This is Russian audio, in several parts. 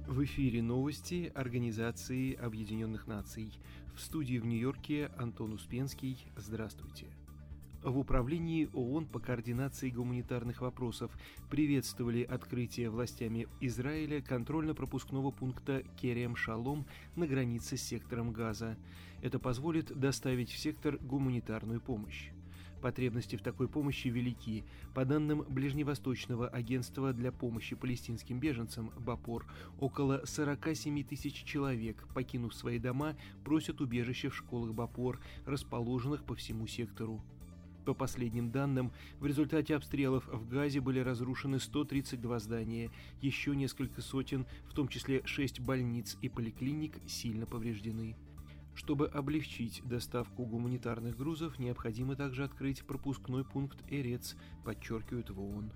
В эфире новости Организации Объединенных Наций. В студии в Нью-Йорке Антон Успенский. Здравствуйте. В Управлении ООН по координации гуманитарных вопросов приветствовали открытие властями Израиля контрольно-пропускного пункта Керем-Шалом на границе с сектором Газа. Это позволит доставить в сектор гуманитарную помощь. Потребности в такой помощи велики. По данным Ближневосточного агентства для помощи палестинским беженцам БАПОР, около 47 тысяч человек, покинув свои дома, просят убежище в школах БАПОР, расположенных по всему сектору. По последним данным, в результате обстрелов в Газе были разрушены 132 здания, еще несколько сотен, в том числе 6 больниц и поликлиник, сильно повреждены. Чтобы облегчить доставку гуманитарных грузов, необходимо также открыть пропускной пункт Эрец, подчеркивают в ООН.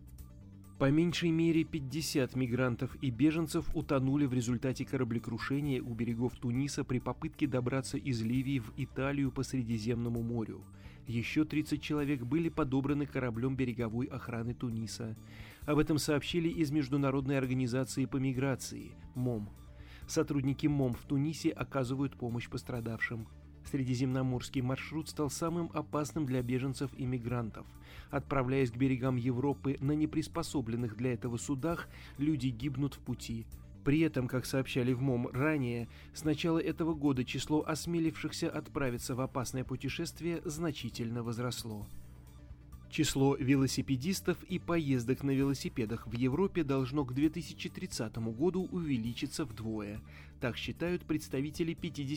По меньшей мере 50 мигрантов и беженцев утонули в результате кораблекрушения у берегов Туниса при попытке добраться из Ливии в Италию по Средиземному морю. Еще 30 человек были подобраны кораблем береговой охраны Туниса. Об этом сообщили из Международной организации по миграции МОМ. Сотрудники МОМ в Тунисе оказывают помощь пострадавшим. Средиземноморский маршрут стал самым опасным для беженцев и мигрантов. Отправляясь к берегам Европы на неприспособленных для этого судах, люди гибнут в пути. При этом, как сообщали в МОМ ранее, с начала этого года число осмелившихся отправиться в опасное путешествие значительно возросло. Число велосипедистов и поездок на велосипедах в Европе должно к 2030 году увеличиться вдвое. Так считают представители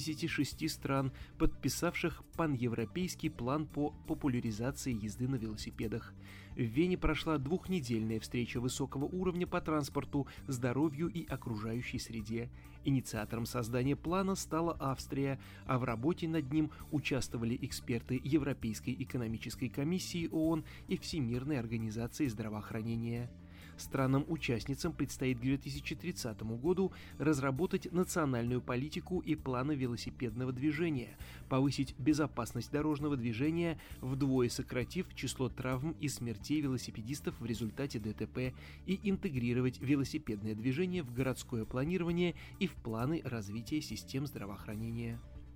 56 стран, подписавших паневропейский план по популяризации езды на велосипедах. В Вене прошла двухнедельная встреча высокого уровня по транспорту, здоровью и окружающей среде. Инициатором создания плана стала Австрия, а в работе над ним участвовали эксперты Европейской экономической комиссии ООН и Всемирной организации здравоохранения. Странам-участницам предстоит к 2030 году разработать национальную политику и планы велосипедного движения, повысить безопасность дорожного движения, вдвое сократив число травм и смертей велосипедистов в результате ДТП, и интегрировать велосипедное движение в городское планирование и в планы развития систем здравоохранения.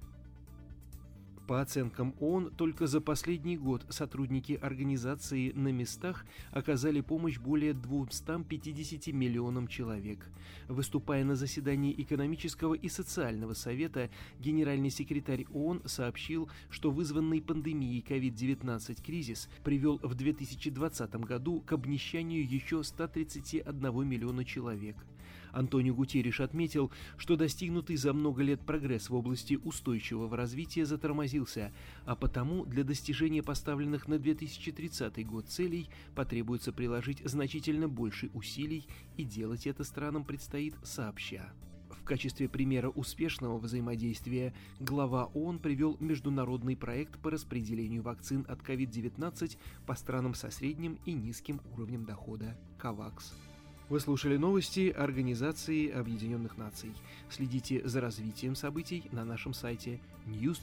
По оценкам ООН, только за последний год сотрудники организации на местах оказали помощь более 250 миллионам человек. Выступая на заседании Экономического и социального совета, генеральный секретарь ООН сообщил, что вызванный пандемией COVID-19 кризис привел в 2020 году к обнищанию еще 131 миллиона человек. Антонио Гутерриш отметил, что достигнутый за много лет прогресс в области устойчивого развития затормозился, а потому для достижения поставленных на 2030 год целей потребуется приложить значительно больше усилий, и делать это странам предстоит сообща. В качестве примера успешного взаимодействия глава ООН привел международный проект по распределению вакцин от COVID-19 по странам со средним и низким уровнем дохода COVAX. Вы слушали новости Организации Объединенных Наций. Следите за развитием событий на нашем сайте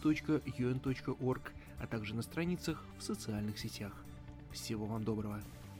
news.un.org, а также на страницах в социальных сетях. Всего вам доброго.